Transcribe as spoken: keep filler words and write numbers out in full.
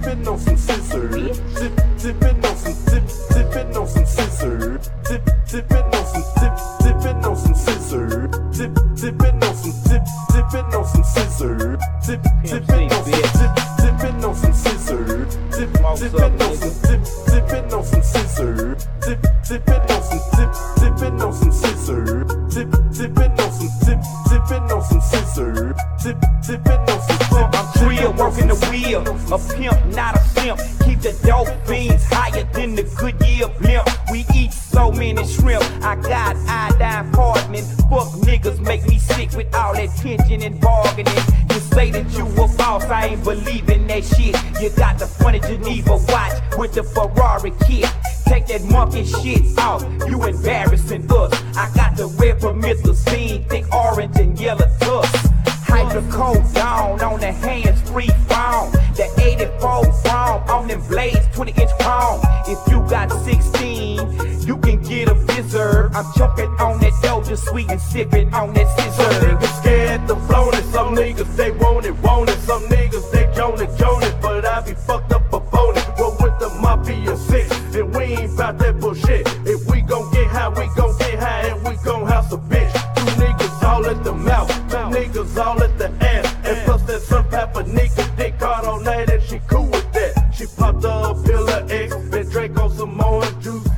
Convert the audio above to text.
dipping on some scissors, dip, dipping on some dip, dipping on some scissors, dip, dipping on some dip, dipping on some scissors, dip, dipping on some dip, dipping on some scissors, dip, dipping on some dip, dipping on some scissors, dip, dipping on some dip, dipping on some scissors, dip, dipping on some dip, dipping on some scissors, dip, dipping on some dip, dipping on some scissors, dip, dipping on some dip. I'm real, working the wheel, a pimp, not a simp. Keep the dope fiends higher than the Goodyear blimp. We eat so many shrimp, I got iodine poisoning. Fuck niggas make me sick with all that tension and bargaining. You say that you a boss, I ain't believing that shit. You got the funny Geneva watch with the Ferrari kit. Take that monkey shit off, you embarrassing us. I got the red promethazine, thick orange and yellow tusk. Hydrocodone down on the hands-free phone. The eighty-four chrome on them blades, twenty inch chrome. If you got sixteen, you can get a Vizard. I'm choking on that Doja sweet and sipping on that scissor. Some niggas scared to flown it, some niggas they want it, want it. Some niggas they joan it, joan it, but I be fucked up upon it. Roll with the Mafia six, and we ain't bout that bullshit. If we gon' get high, we gon' get high, and we gon' house a bitch. Two niggas all at the mouth, two niggas all at the ass, and plus that some pepper nigga dick hard all night, and she cool with that. She popped up a pill of X, and drank on some orange juice.